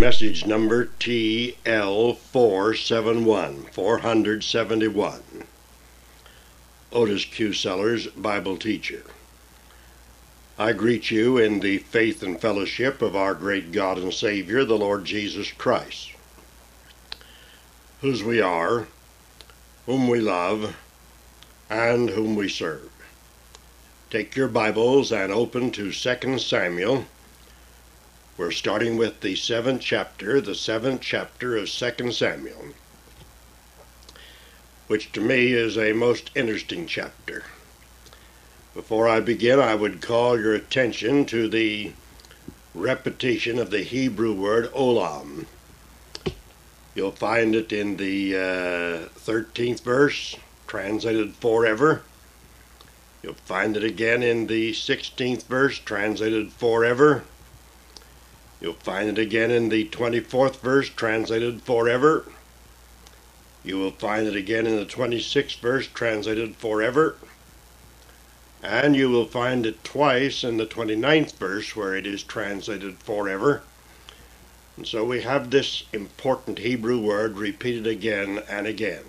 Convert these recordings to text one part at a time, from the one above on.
Message number TL471, 471. Otis Q. Sellers, Bible teacher. I greet you in the faith and fellowship of our great God and Savior, the Lord Jesus Christ, whose we are, whom we love, and whom we serve. Take your Bibles and open to 2 Samuel. We're starting with the seventh chapter of 2 Samuel, which to me is a most interesting chapter. Before I begin, I would call your attention to the repetition of the Hebrew word olam. You'll find it in the 13th verse, translated forever. You'll find it again in the 16th verse, translated forever. You'll find it again in the 24th verse, translated forever. You will find it again in the 26th verse, translated forever. And you will find it twice in the 29th verse, where it is translated forever. And so we have this important Hebrew word repeated again and again.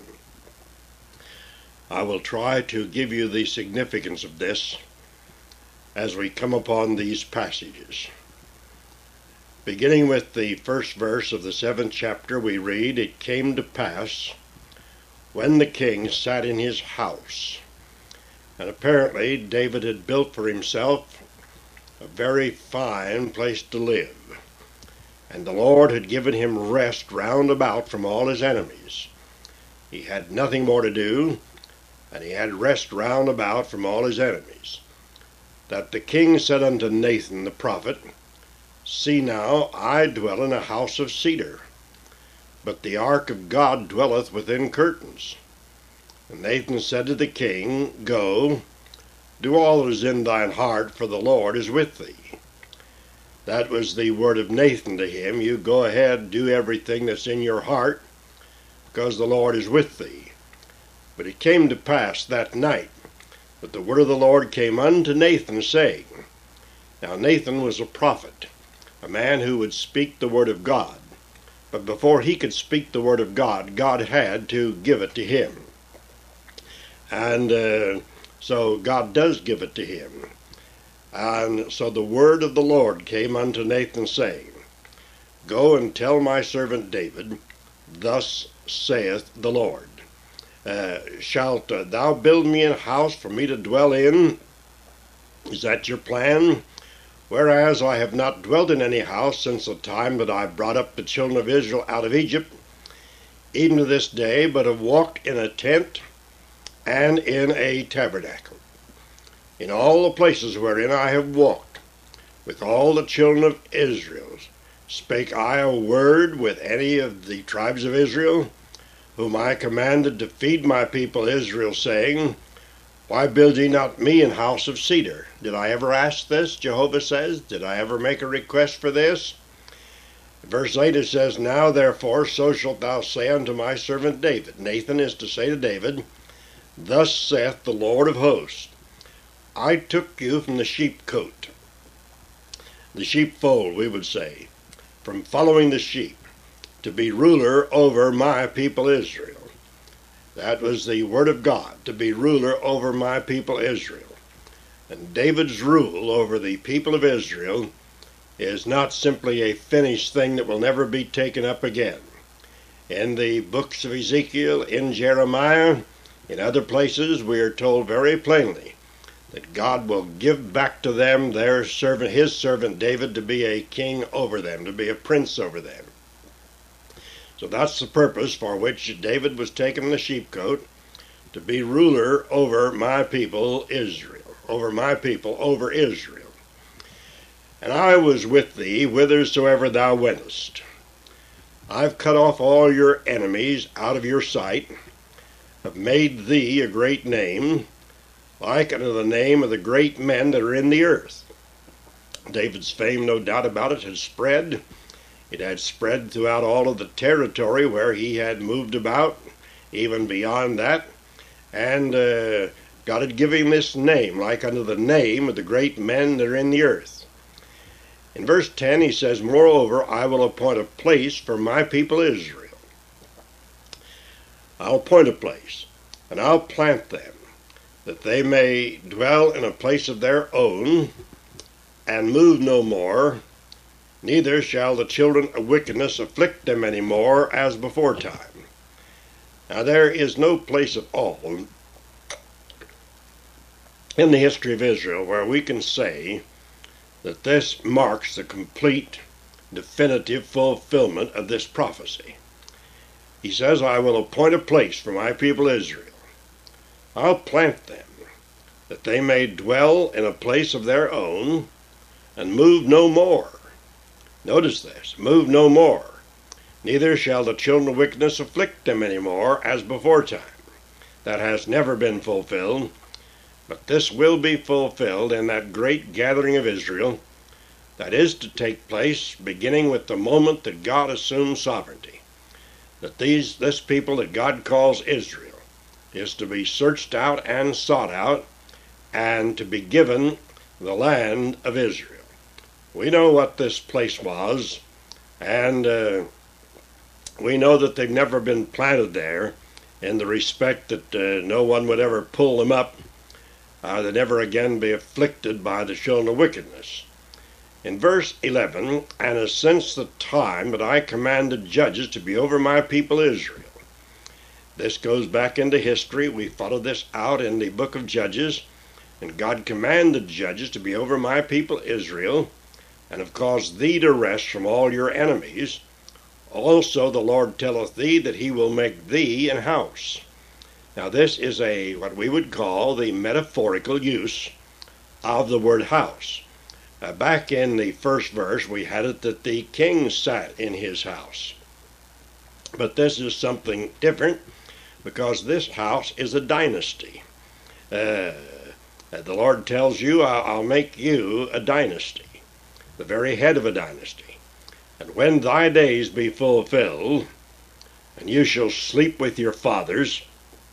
I will try to give you the significance of this as we come upon these passages. Beginning with the first verse of the 7th chapter, we read, "It came to pass, when the king sat in his house." And apparently David had built for himself a very fine place to live. And the Lord had given him rest round about from all his enemies. He had nothing more to do, and he had rest round about from all his enemies. That the king said unto Nathan the prophet, "See now, I dwell in a house of cedar, but the ark of God dwelleth within curtains." And Nathan said to the king, "Go, do all that is in thine heart, for the Lord is with thee." That was the word of Nathan to him. You go ahead, do everything that's in your heart, because the Lord is with thee. But it came to pass that night that the word of the Lord came unto Nathan, saying, now Nathan was a prophet, a man who would speak the word of God. But before he could speak the word of God, God had to give it to him. And so God does give it to him. And so the word of the Lord came unto Nathan, saying, "Go and tell my servant David, thus saith the Lord, shalt thou build me a house for me to dwell in? Is that your plan? Whereas I have not dwelt in any house since the time that I brought up the children of Israel out of Egypt, even to this day, but have walked in a tent and in a tabernacle. In all the places wherein I have walked with all the children of Israel, spake I a word with any of the tribes of Israel, whom I commanded to feed my people Israel, saying, Why build ye not me an house of cedar?" Did I ever ask this? Jehovah says. Did I ever make a request for this? Verse 8 it says, "Now therefore so shalt thou say unto my servant David." Nathan is to say to David, "Thus saith the Lord of hosts, I took you from the sheepcote," the sheepfold we would say, "from following the sheep, to be ruler over my people Israel." That was the word of God, to be ruler over my people Israel. And David's rule over the people of Israel is not simply a finished thing that will never be taken up again. In the books of Ezekiel, in Jeremiah, in other places, we are told very plainly that God will give back to them their servant, his servant David, to be a king over them, to be a prince over them. So that's the purpose for which David was taken in the sheepcote, to be ruler over my people Israel, over Israel. "And I was with thee whithersoever thou wentest. I've cut off all your enemies out of your sight, have made thee a great name, like unto the name of the great men that are in the earth." David's fame, no doubt about it, had spread. It had spread throughout all of the territory where he had moved about, even beyond that. And God had given him this name, like unto the name of the great men that are in the earth. In verse 10 he says, "Moreover, I will appoint a place for my people Israel." I'll appoint a place, and I'll plant them, that they may dwell in a place of their own, and move no more, neither shall the children of wickedness afflict them any more as beforetime. Now there is no place at all in the history of Israel where we can say that this marks the complete, definitive fulfillment of this prophecy. He says, "I will appoint a place for my people Israel. I'll plant them, that they may dwell in a place of their own, and move no more." Notice this, move no more. "Neither shall the children of wickedness afflict them any more as beforetime." That has never been fulfilled, but this will be fulfilled in that great gathering of Israel that is to take place beginning with the moment that God assumes sovereignty. That this people that God calls Israel is to be searched out and sought out, and to be given the land of Israel. We know what this place was, and we know that they've never been planted there in the respect that no one would ever pull them up. They'd never again be afflicted by the children of wickedness. In verse 11, "And as since the time that I commanded judges to be over my people Israel." This goes back into history. We follow this out in the book of Judges. "And God commanded judges to be over my people Israel, and have caused thee to rest from all your enemies. Also the Lord telleth thee that he will make thee an house." Now this is what we would call the metaphorical use of the word house. Back in the first verse we had it that the king sat in his house. But this is something different, because this house is a dynasty. The Lord tells you, "I'll make you a dynasty," the very head of a dynasty. "And when thy days be fulfilled, and you shall sleep with your fathers,"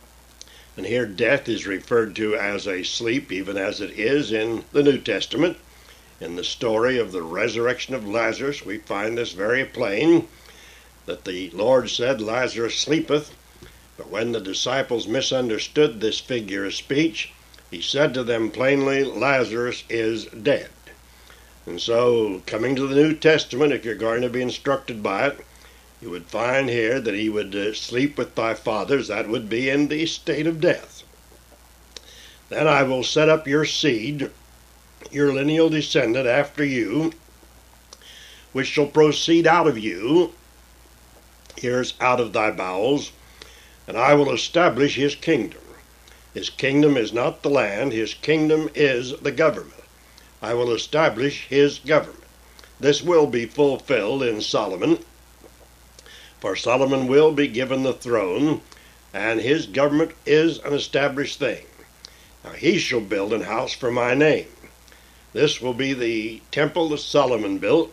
and here death is referred to as a sleep, even as it is in the New Testament. In the story of the resurrection of Lazarus, we find this very plain, that the Lord said, "Lazarus sleepeth." But when the disciples misunderstood this figure of speech, he said to them plainly, "Lazarus is dead." And so, coming to the New Testament, if you're going to be instructed by it, you would find here that he would sleep with thy fathers. That would be in the state of death. "Then I will set up your seed, your lineal descendant after you, which shall proceed out of you," here's out of thy bowels, "and I will establish his kingdom." His kingdom is not the land, his kingdom is the government. "I will establish his government." This will be fulfilled in Solomon, for Solomon will be given the throne, and his government is an established thing. "Now he shall build an house for my name." This will be the temple that Solomon built,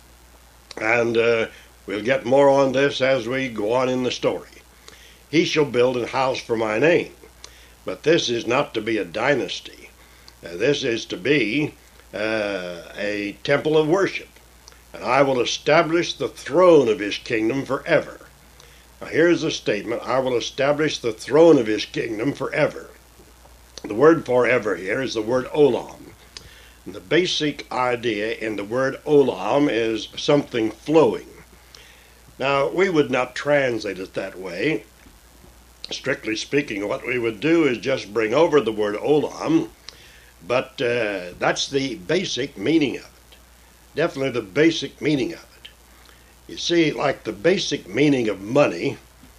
and we'll get more on this as we go on in the story. "He shall build an house for my name." But this is not to be a dynasty. This is to be a temple of worship. "And I will establish the throne of his kingdom forever." Now here's the statement, "I will establish the throne of his kingdom forever." The word forever here is the word olam. And the basic idea in the word olam is something flowing. Now, we would not translate it that way. Strictly speaking, what we would do is just bring over the word olam, but that's the basic meaning of it. Definitely the basic meaning of it. You see, like the basic meaning of money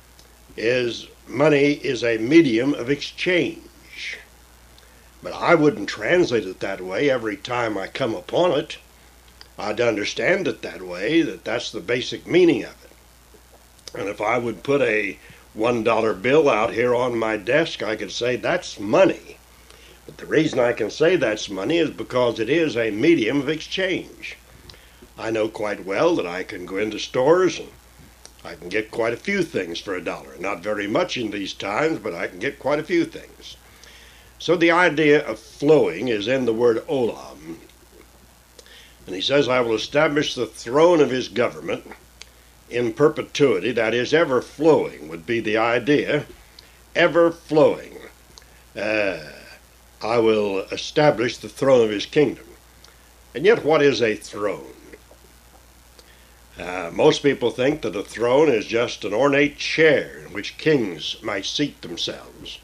is a medium of exchange. But I wouldn't translate it that way every time I come upon it. I'd understand it that way, that's the basic meaning of it. And if I would put a $1 bill out here on my desk, I could say that's money. But the reason I can say that's money is because it is a medium of exchange. I know quite well that I can go into stores and I can get quite a few things for $1. Not very much in these times, but I can get quite a few things. So the idea of flowing is in the word olam. And he says, I will establish the throne of his government in perpetuity, that is, ever flowing would be the idea, ever flowing. I will establish the throne of his kingdom. And yet, what is a throne? Most people think that a throne is just an ornate chair in which kings might seat themselves.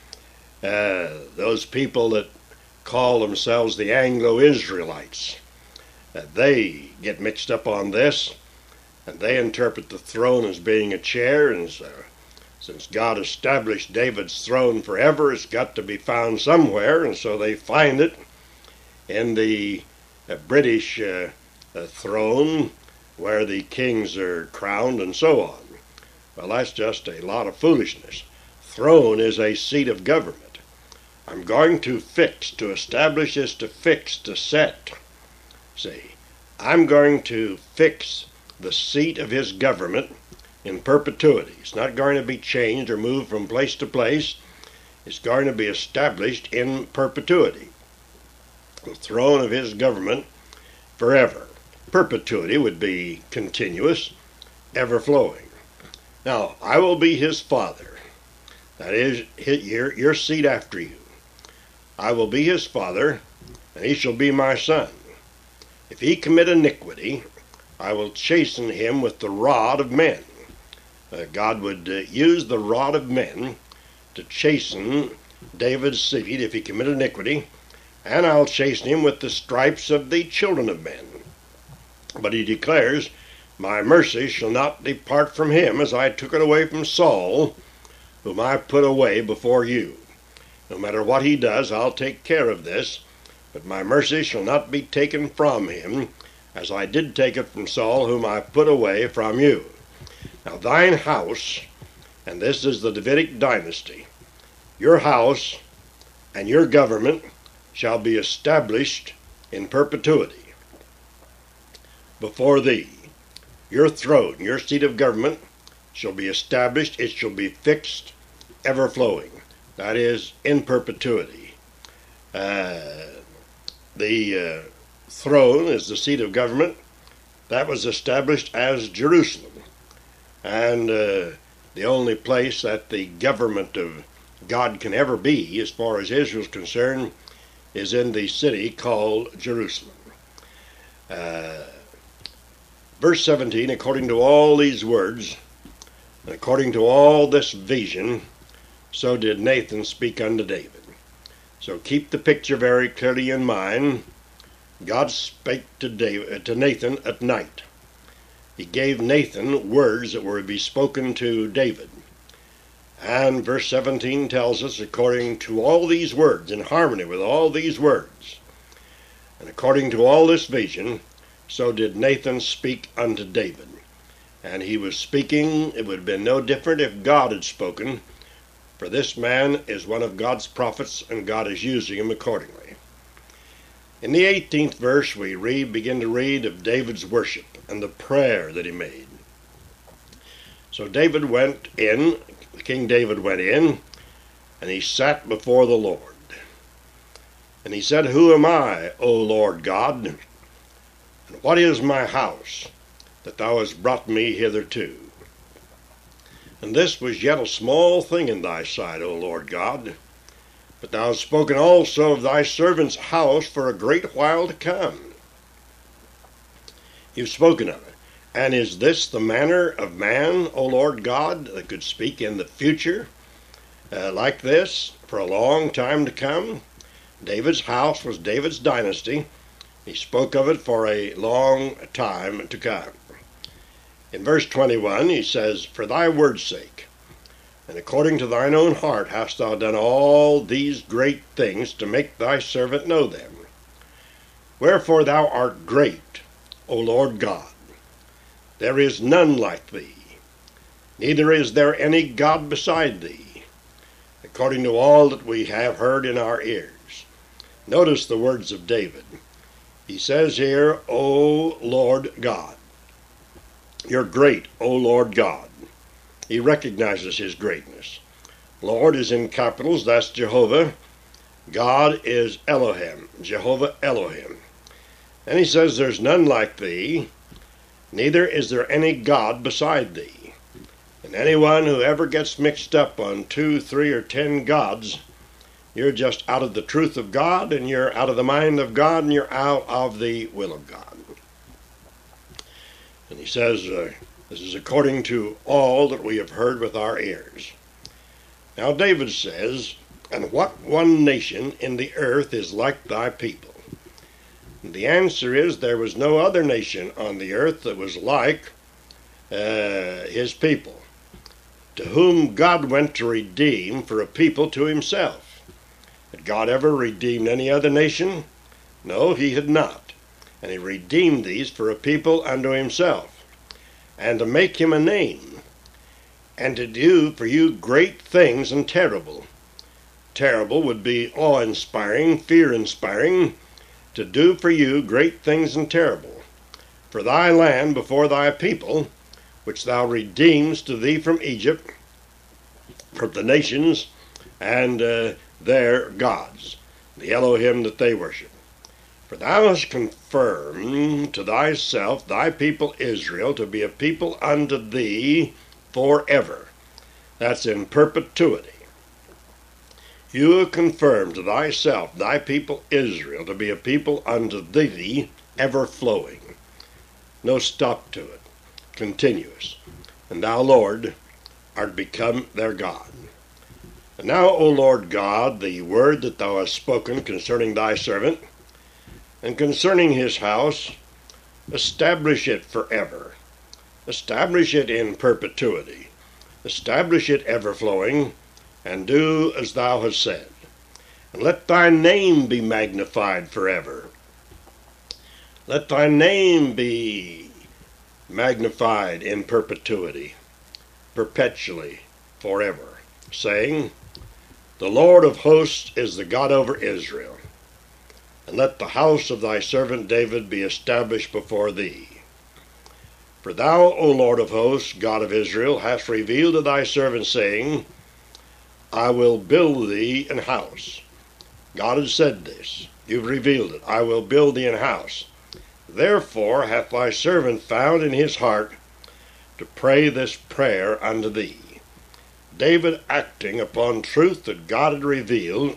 Those people that call themselves the Anglo-Israelites, they get mixed up on this, and they interpret the throne as being a chair, and since God established David's throne forever, it's got to be found somewhere, and so they find it in the British throne, where the kings are crowned and so on. Well, that's just a lot of foolishness. Throne is a seat of government. I'm going to fix. To establish is to fix, to set. See, I'm going to fix the seat of his government in perpetuity. It's not going to be changed or moved from place to place. It's going to be established in perpetuity. The throne of his government forever. Perpetuity would be continuous, ever flowing. Now, I will be his father. That is, your seed after you. I will be his father, and he shall be my son. If he commit iniquity, I will chasten him with the rod of men. God would use the rod of men to chasten David's seed if he commit iniquity, and I'll chasten him with the stripes of the children of men. But he declares, my mercy shall not depart from him, as I took it away from Saul, whom I put away before you. No matter what he does, I'll take care of this, but my mercy shall not be taken from him, as I did take it from Saul, whom I put away from you. Now thine house, and this is the Davidic dynasty, your house and your government shall be established in perpetuity before thee. Your throne, your seat of government, shall be established, it shall be fixed, ever flowing. That is, in perpetuity. The throne is the seat of government. That was established as Jerusalem. And the only place that the government of God can ever be, as far as Israel is concerned, is in the city called Jerusalem. Verse 17, according to all these words, and according to all this vision, so did Nathan speak unto David. So keep the picture very clearly in mind. God spake to Nathan at night. He gave Nathan words that were to be spoken to David. And verse 17 tells us, according to all these words, in harmony with all these words, and according to all this vision, so did Nathan speak unto David. And he was speaking, it would have been no different if God had spoken, for this man is one of God's prophets, and God is using him accordingly. In the 18th verse, we begin to read of David's worship and the prayer that he made. So David went in, King David went in, and he sat before the Lord. And he said, Who am I, O Lord God? And what is my house, that thou hast brought me hitherto? And this was yet a small thing in thy sight, O Lord God. But thou hast spoken also of thy servant's house for a great while to come. You've spoken of it. And is this the manner of man, O Lord God, that could speak in the future like this for a long time to come? David's house was David's dynasty. He spoke of it for a long time to come. In verse 21, he says, For thy word's sake, and according to thine own heart hast thou done all these great things to make thy servant know them. Wherefore thou art great, O Lord God. There is none like thee, neither is there any God beside thee, according to all that we have heard in our ears. Notice the words of David. He says here, O Lord God. You're great, O Lord God. He recognizes his greatness. Lord is in capitals, that's Jehovah. God is Elohim, Jehovah Elohim. And he says, there's none like thee, neither is there any God beside thee. And anyone who ever gets mixed up on 2, 3, or 10 gods, you're just out of the truth of God, and you're out of the mind of God, and you're out of the will of God. And he says, this is according to all that we have heard with our ears. Now David says, and what one nation in the earth is like thy people? And the answer is, there was no other nation on the earth that was like his people, to whom God went to redeem for a people to himself. Had God ever redeemed any other nation? No, he had not. And he redeemed these for a people unto himself, and to make him a name, and to do for you great things and terrible. Terrible would be awe-inspiring, fear-inspiring, to do for you great things and terrible, for thy land before thy people, which thou redeemest to thee from Egypt, from the nations, and their gods, the Elohim that they worship. For thou hast confirmed to thyself thy people Israel to be a people unto thee forever. That's in perpetuity. You have confirmed to thyself thy people Israel to be a people unto thee ever flowing. No stop to it. Continuous. And thou, Lord, art become their God. And now, O Lord God, the word that thou hast spoken concerning thy servant, and concerning his house, establish it forever. Establish it in perpetuity. Establish it ever-flowing, and do as thou hast said. And let thy name be magnified forever. Let thy name be magnified in perpetuity, perpetually, forever, saying, the Lord of hosts is the God over Israel. And let the house of thy servant David be established before thee. For thou, O Lord of hosts, God of Israel, hast revealed to thy servant, saying, I will build thee an house. God has said this. You've revealed it. I will build thee an house. Therefore hath thy servant found in his heart to pray this prayer unto thee. David acting upon truth that God had revealed,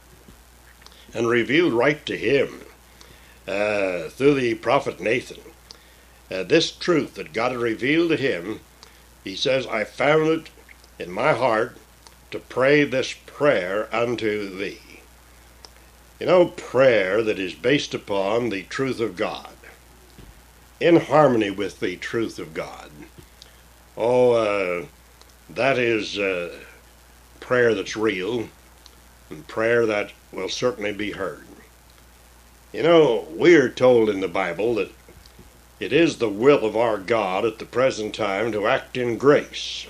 and revealed right to him through the prophet Nathan. This truth that God had revealed to him, he says, I found it in my heart to pray this prayer unto thee. You know, prayer that is based upon the truth of God, in harmony with the truth of God. That is prayer that's real, and prayer that will certainly be heard. You know, we are told in the Bible that it is the will of our God at the present time to act in grace.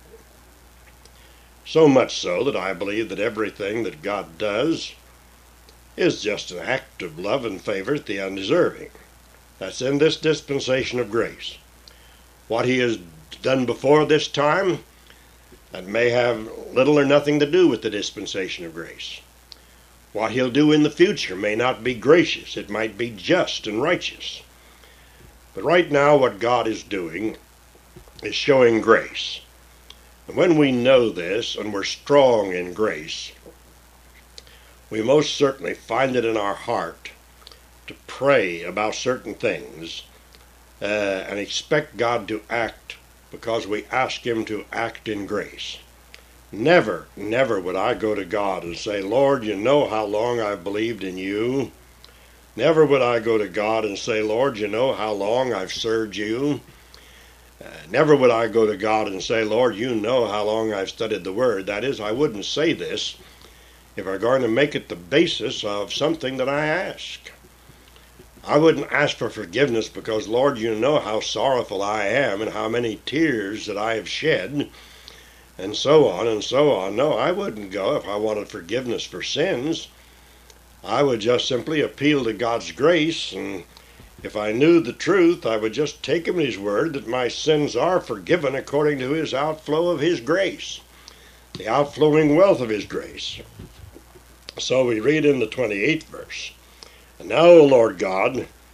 So much so that I believe that everything that God does is just an act of love and favor to the undeserving. That's in this dispensation of grace. What he has done before this time, that may have little or nothing to do with the dispensation of grace. What he'll do in the future may not be gracious. It might be just and righteous. But right now what God is doing is showing grace. And when we know this and we're strong in grace, we most certainly find it in our heart to pray about certain things and expect God to act because we ask him to act in grace. Never, never would I go to God and say, Lord, you know how long I've believed in you. Never would I go to God and say, Lord, you know how long I've served you. Never would I go to God and say, Lord, you know how long I've studied the Word. That is, I wouldn't say this if I'm going to make it the basis of something that I ask. I wouldn't ask for forgiveness because, Lord, you know how sorrowful I am and how many tears that I have shed, and so on and so on. No, I wouldn't go if I wanted forgiveness for sins. I would just simply appeal to God's grace, and if I knew the truth, I would just take him at his word that my sins are forgiven according to his outflow of his grace, the outflowing wealth of his grace. So we read in the 28th verse, And now, O Lord God,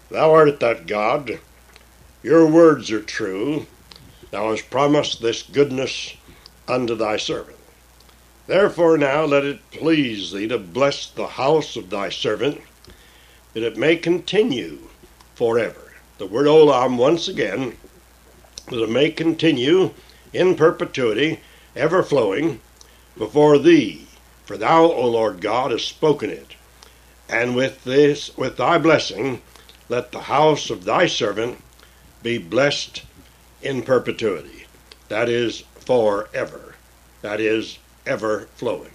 Thou art that God. Your words are true. Thou hast promised this goodness unto thy servant. Therefore now let it please thee to bless the house of thy servant, that it may continue forever. The word olam, once again, that it may continue in perpetuity, ever flowing before thee. For thou, O Lord God, hast spoken it. And with thy blessing, let the house of thy servant be blessed in perpetuity. That is forever. That is ever flowing.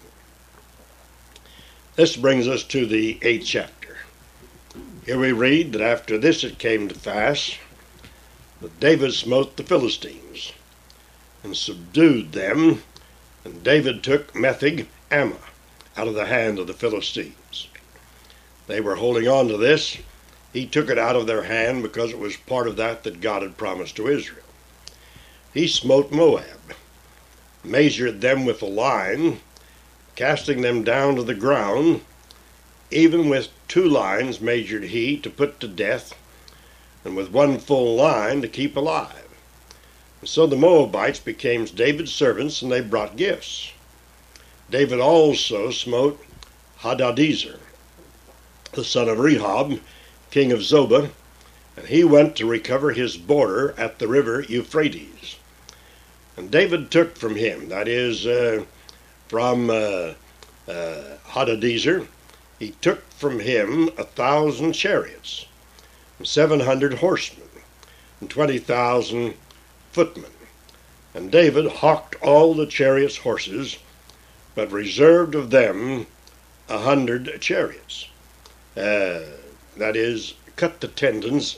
This brings us to the 8th chapter. Here we read that after this it came to pass that David smote the Philistines and subdued them, and David took Metheg Ammah out of the hand of the Philistines. They were holding on to this. He took it out of their hand because it was part of that God had promised to Israel. He smote Moab, measured them with a line, casting them down to the ground. Even with 2 lines measured he to put to death, and with 1 full line to keep alive. And so the Moabites became David's servants, and they brought gifts. David also smote Hadadezer, the son of Rehob, king of Zobah, and he went to recover his border at the river Euphrates. And David took from him, that is, from Hadadezer, he took from him 1,000 chariots, and 700 horsemen, and 20,000 footmen. And David hawked all the chariots' horses, but reserved of them 100 chariots. That is, cut the tendons,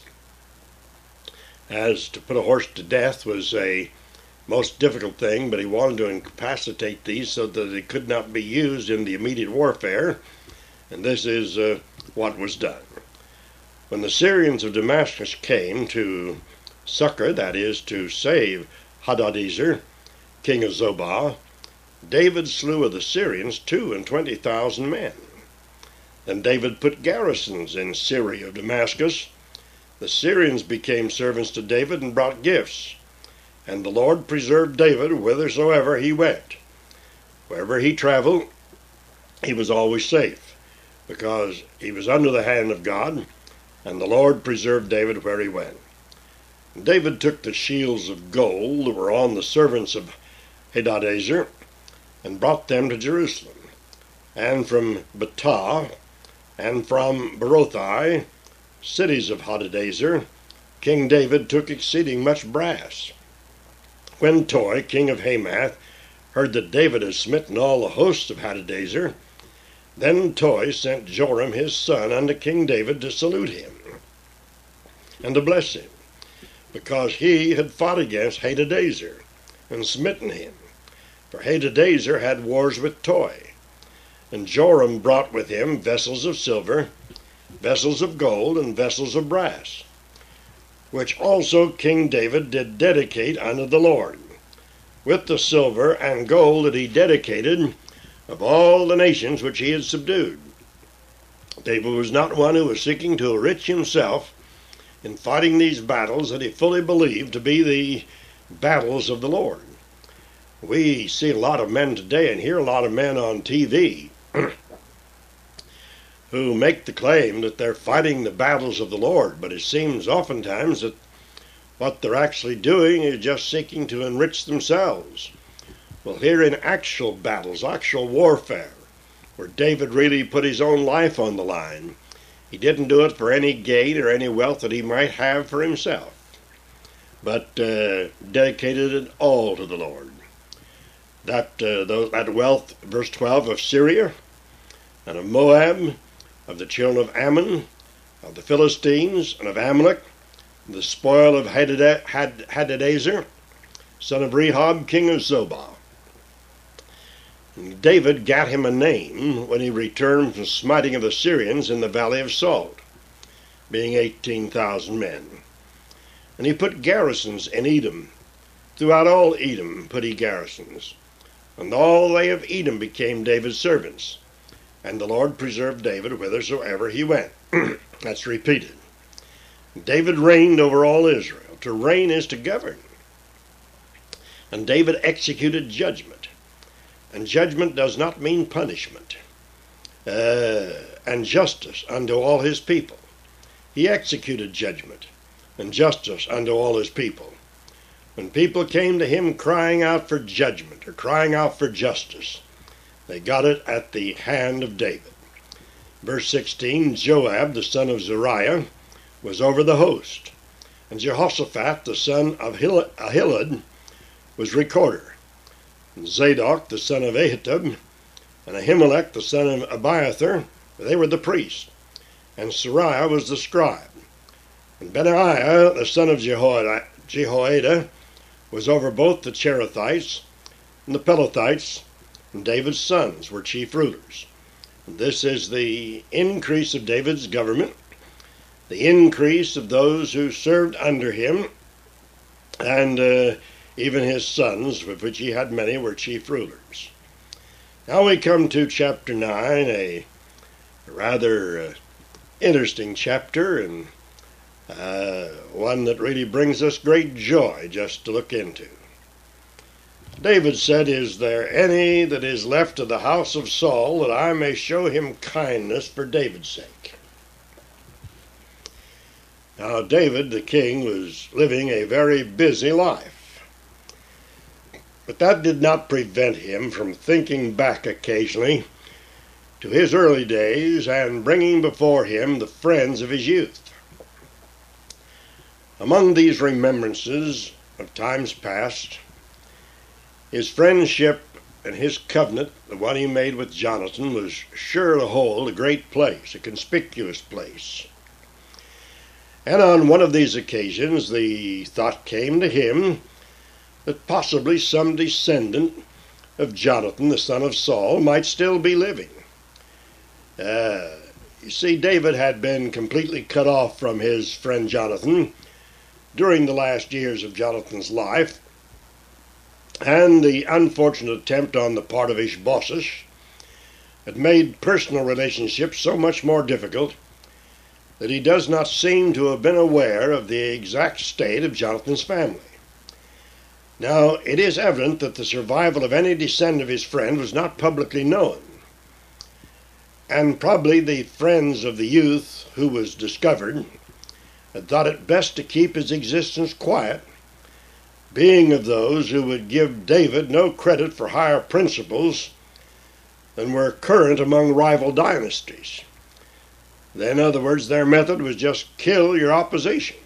as to put a horse to death was a most difficult thing, but he wanted to incapacitate these so that they could not be used in the immediate warfare, and this is what was done. When the Syrians of Damascus came to succor, that is, to save Hadadezer, king of Zobah, David slew of the Syrians 22,000 men. Then David put garrisons in Syria of Damascus. The Syrians became servants to David and brought gifts. And the Lord preserved David whithersoever he went. Wherever he traveled, he was always safe, because he was under the hand of God, and the Lord preserved David where he went. And David took the shields of gold that were on the servants of Hadadezer, and brought them to Jerusalem. And from Betah, and from Berothai, cities of Hadadezer, King David took exceeding much brass. When Toi, king of Hamath, heard that David had smitten all the hosts of Hadadezer, then Toi sent Joram his son unto King David to salute him, and to bless him, because he had fought against Hadadezer, and smitten him. For Hadadezer had wars with Toi. And Joram brought with him vessels of silver, vessels of gold, and vessels of brass, which also King David did dedicate unto the Lord, with the silver and gold that he dedicated of all the nations which he had subdued. David was not one who was seeking to enrich himself in fighting these battles that he fully believed to be the battles of the Lord. We see a lot of men today and hear a lot of men on TV who make the claim that they're fighting the battles of the Lord, but it seems oftentimes that what they're actually doing is just seeking to enrich themselves. Well, here in actual battles, actual warfare, where David really put his own life on the line, he didn't do it for any gain or any wealth that he might have for himself, but dedicated it all to the Lord. That wealth, verse 12, of Syria and of Moab, of the children of Ammon, of the Philistines, and of Amalek, the spoil of Hadadezer, son of Rehob, king of Zobah. And David gat him a name when he returned from smiting of the Syrians in the valley of Salt, being 18,000 men. And he put garrisons in Edom. Throughout all Edom put he garrisons. And all they of Edom became David's servants. And the Lord preserved David whithersoever he went. That's repeated. David reigned over all Israel. To reign is to govern. And David executed judgment. And judgment does not mean punishment. And justice unto all his people. He executed judgment and justice unto all his people. When people came to him crying out for judgment or crying out for justice, they got it at the hand of David. Verse 16, Joab, the son of Zeruiah, was over the host, and Jehoshaphat, the son of Ahilud, was recorder, and Zadok, the son of Ahitub, and Ahimelech, the son of Abiathar, they were the priests, and Sariah was the scribe, and Benaiah, the son of Jehoiada, was over both the Cherethites and the Pelethites, and David's sons were chief rulers. And this is the increase of David's government, the increase of those who served under him, and even his sons, of which he had many, were chief rulers. Now we come to chapter 9, a rather interesting chapter, and one that really brings us great joy just to look into. David said, Is there any that is left of the house of Saul, that I may show him kindness for David's sake? Now David, the king, was living a very busy life. But that did not prevent him from thinking back occasionally to his early days and bringing before him the friends of his youth. Among these remembrances of times past, his friendship and his covenant, the one he made with Jonathan, was sure to hold a great place, a conspicuous place. And on one of these occasions, the thought came to him that possibly some descendant of Jonathan, the son of Saul, might still be living. You see, David had been completely cut off from his friend Jonathan during the last years of Jonathan's life, and the unfortunate attempt on the part of Ishbosheth had made personal relationships so much more difficult that he does not seem to have been aware of the exact state of Jonathan's family. Now, it is evident that the survival of any descendant of his friend was not publicly known, and probably the friends of the youth who was discovered had thought it best to keep his existence quiet, being of those who would give David no credit for higher principles than were current among rival dynasties. In other words, their method was just kill your opposition.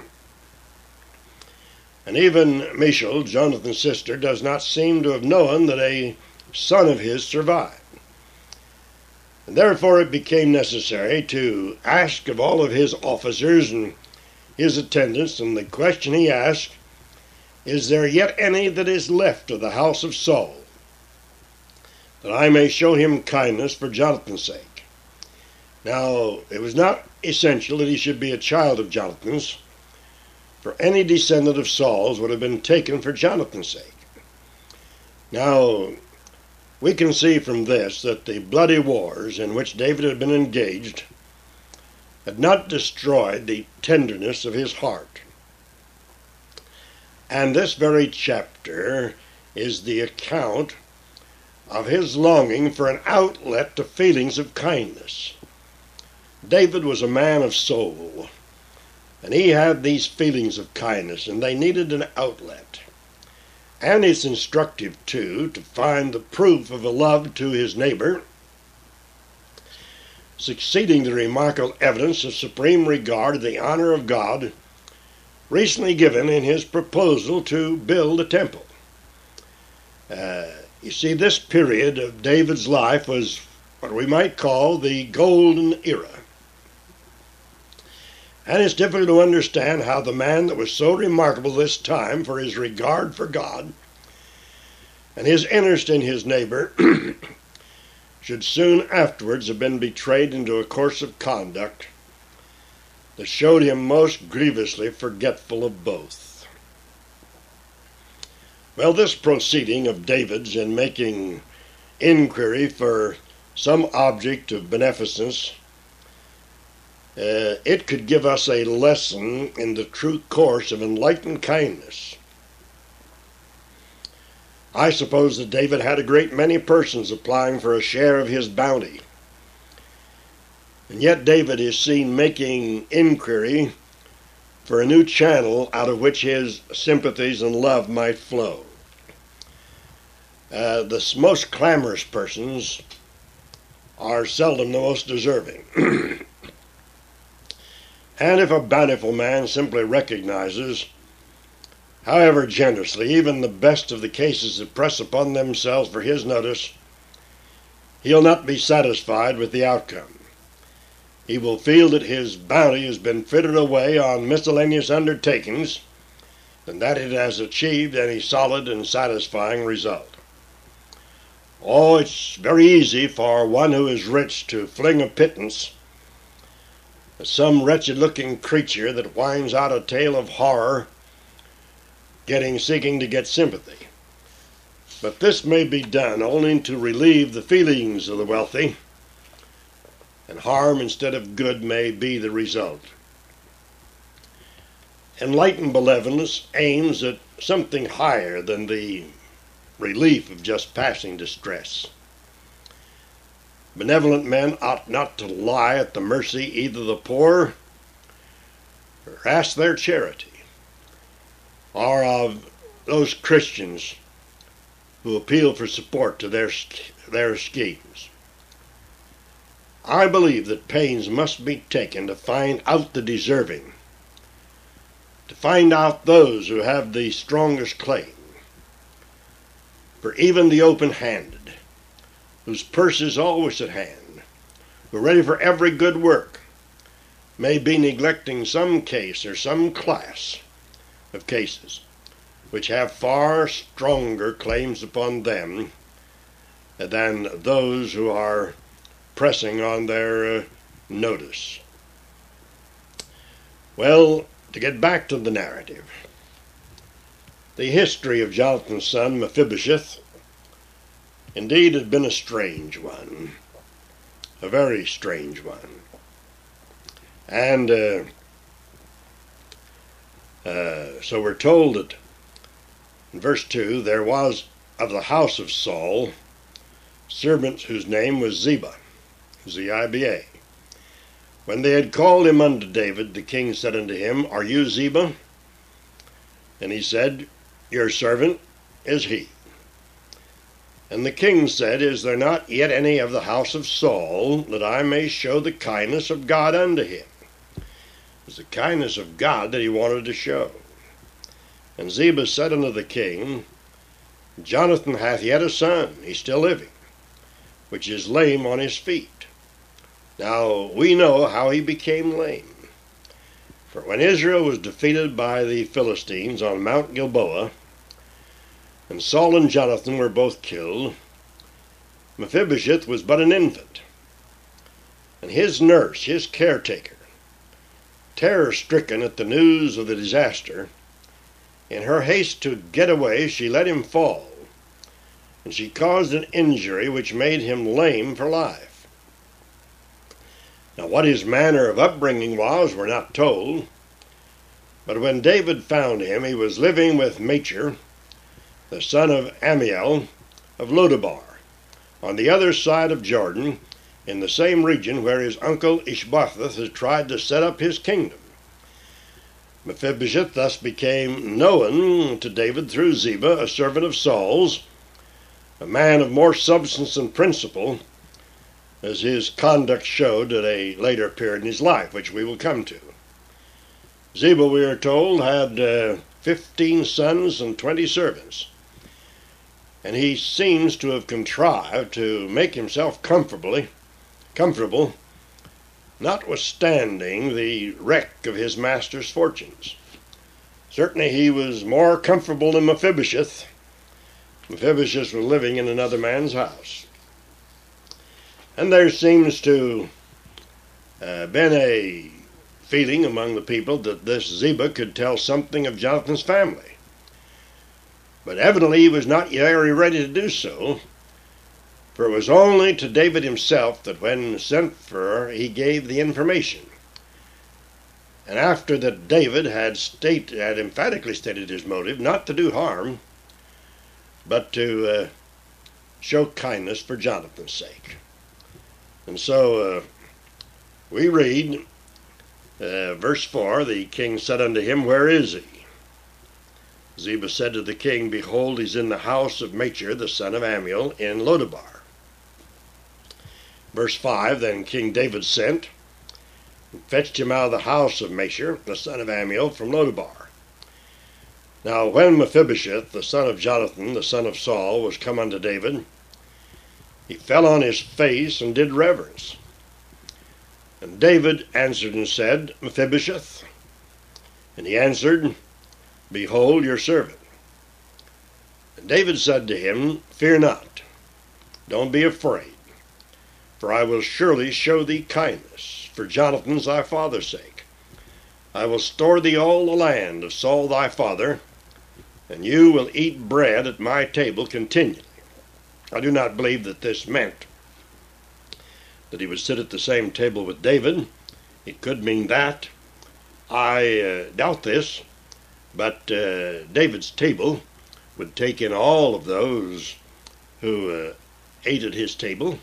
And even Michal, Jonathan's sister, does not seem to have known that a son of his survived. And therefore it became necessary to ask of all of his officers and his attendants, and the question he asked, Is there yet any that is left of the house of Saul, that I may show him kindness for Jonathan's sake? Now, it was not essential that he should be a child of Jonathan's, for any descendant of Saul's would have been taken for Jonathan's sake. Now, we can see from this that the bloody wars in which David had been engaged had not destroyed the tenderness of his heart. And this very chapter is the account of his longing for an outlet to feelings of kindness. David was a man of soul, and he had these feelings of kindness, and they needed an outlet. And it's instructive, too, to find the proof of a love to his neighbor, succeeding the remarkable evidence of supreme regard to the honor of God recently given in his proposal to build a temple. You see, this period of David's life was what we might call the golden era. And it's difficult to understand how the man that was so remarkable this time for his regard for God and his interest in his neighbor should soon afterwards have been betrayed into a course of conduct that showed him most grievously forgetful of both. Well, this proceeding of David's in making inquiry for some object of beneficence it could give us a lesson in the true course of enlightened kindness. I suppose that David had a great many persons applying for a share of his bounty. And yet David is seen making inquiry for a new channel out of which his sympathies and love might flow. The most clamorous persons are seldom the most deserving. And if a bountiful man simply recognizes, however generously, even the best of the cases that press upon themselves for his notice, he'll not be satisfied with the outcome. He will feel that his bounty has been frittered away on miscellaneous undertakings, and that it has achieved any solid and satisfying result. Oh, it's very easy for one who is rich to fling a pittance at some wretched-looking creature that whines out a tale of horror, seeking to get sympathy. But this may be done only to relieve the feelings of the wealthy, and harm instead of good may be the result. Enlightened benevolence aims at something higher than the relief of just passing distress. Benevolent men ought not to lie at the mercy either of the poor or ask their charity, or of those Christians who appeal for support to their schemes. I believe that pains must be taken to find out the deserving, to find out those who have the strongest claim. For even the open-handed, whose purse is always at hand, who are ready for every good work, may be neglecting some case or some class of cases which have far stronger claims upon them than those who are pressing on their notice. Well, to get back to the narrative, the history of Jonathan's son Mephibosheth indeed had been a strange one, a very strange one. And so we're told that in verse 2, there was of the house of Saul servants whose name was Ziba, Z-I-B-A. When they had called him unto David, the king said unto him, Are you Ziba? And he said, Your servant is he. And the king said, Is there not yet any of the house of Saul, that I may show the kindness of God unto him? It was the kindness of God that he wanted to show. And Ziba said unto the king, Jonathan hath yet a son, he's still living, which is lame on his feet. Now we know how he became lame. For when Israel was defeated by the Philistines on Mount Gilboa, and Saul and Jonathan were both killed, Mephibosheth was but an infant. And his nurse, his caretaker, terror-stricken at the news of the disaster, in her haste to get away, she let him fall, and she caused an injury which made him lame for life. Now what his manner of upbringing was, we're not told, but when David found him, he was living with Machir, the son of Amiel of Lodabar, on the other side of Jordan, in the same region where his uncle Ishbosheth had tried to set up his kingdom. Mephibosheth thus became known to David through Ziba, a servant of Saul's, a man of more substance and principle, as his conduct showed at a later period in his life, which we will come to. Ziba, we are told, had 15 sons and 20 servants, and he seems to have contrived to make himself comfortable, notwithstanding the wreck of his master's fortunes. Certainly he was more comfortable than Mephibosheth. Mephibosheth was living in another man's house. And there seems to have been a feeling among the people that this Ziba could tell something of Jonathan's family. But evidently he was not very ready to do so, for it was only to David himself that when sent for he gave the information. And after that David had emphatically stated his motive, not to do harm, but to show kindness for Jonathan's sake. And so we read, verse 4, the king said unto him, Where is he? Ziba said to the king, Behold, he's in the house of Machir, the son of Ammiel, in Lodabar. Verse 5, Then King David sent, and fetched him out of the house of Machir, the son of Ammiel, from Lodabar. Now when Mephibosheth, the son of Jonathan, the son of Saul, was come unto David, he fell on his face and did reverence. And David answered and said, Mephibosheth. And he answered, Behold your servant. And David said to him, Fear not, don't be afraid, for I will surely show thee kindness, for Jonathan's thy father's sake. I will store thee all the land of Saul thy father, and you will eat bread at my table continually. I do not believe that this meant that he would sit at the same table with David. It could mean that. I doubt this, but David's table would take in all of those who ate at his table.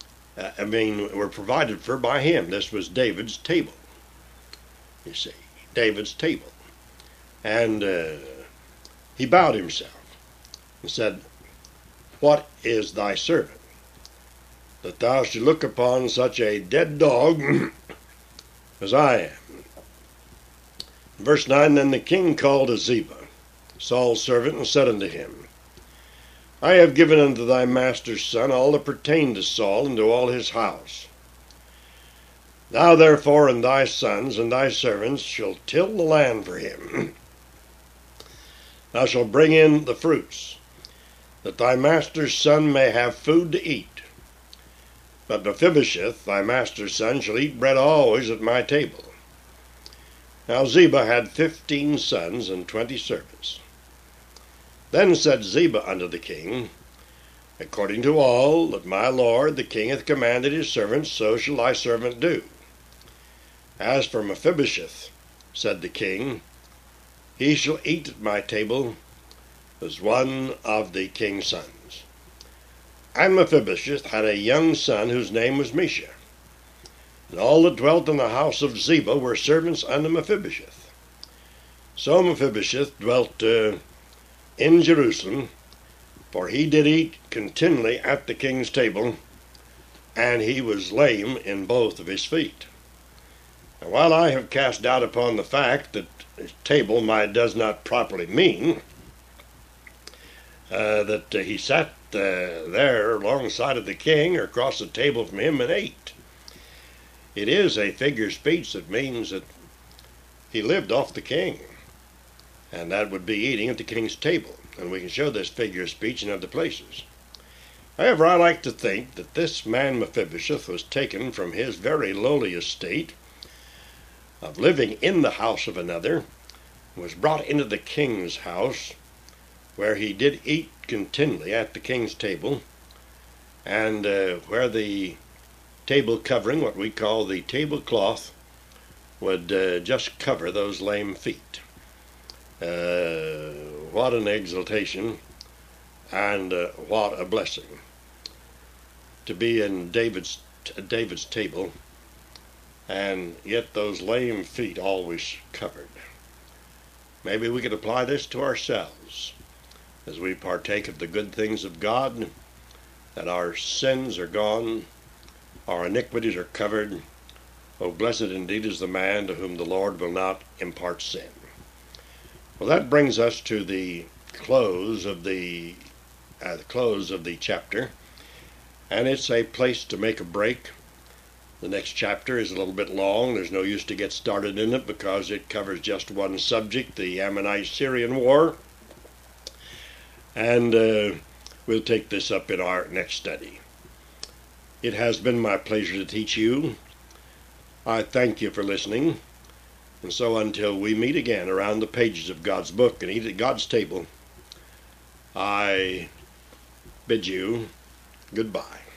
Were provided for by him. This was David's table. You see, David's table. And he bowed himself and said, What is thy servant, that thou should look upon such a dead dog as I am? Verse 9, Then the king called to Ziba, Saul's servant, and said unto him, I have given unto thy master's son all that pertained to Saul and to all his house. Thou therefore and thy sons and thy servants shall till the land for him. Thou shalt bring in the fruits, that thy master's son may have food to eat. But Mephibosheth, thy master's son, shall eat bread always at my table. Now Ziba had 15 sons and 20 servants. Then said Ziba unto the king, According to all that my lord the king hath commanded his servants, so shall thy servant do. As for Mephibosheth, said the king, he shall eat at my table as one of the king's sons. And Mephibosheth had a young son whose name was Mesha. And all that dwelt in the house of Ziba were servants unto Mephibosheth. So Mephibosheth dwelt in Jerusalem, for he did eat continually at the king's table, and he was lame in both of his feet. And while I have cast doubt upon the fact that his table does not properly mean that he sat there alongside of the king or across the table from him and ate, it is a figure of speech that means that he lived off the king. And that would be eating at the king's table. And we can show this figure of speech in other places. However, I like to think that this man Mephibosheth was taken from his very lowly estate of living in the house of another, was brought into the king's house, where he did eat continually at the king's table, and where the table covering, what we call the tablecloth, would just cover those lame feet. What an exaltation, and what a blessing to be in David's table, and yet those lame feet always covered. Maybe we could apply this to ourselves as we partake of the good things of God, that our sins are gone, our iniquities are covered. Oh, blessed indeed is the man to whom the Lord will not impart sin. Well, that brings us to the close of the chapter, and it's a place to make a break. The next chapter is a little bit long. There's no use to get started in it because it covers just one subject, the Ammonite-Syrian War, and we'll take this up in our next study. It has been my pleasure to teach you. I thank you for listening. And so until we meet again around the pages of God's book and eat at God's table, I bid you goodbye.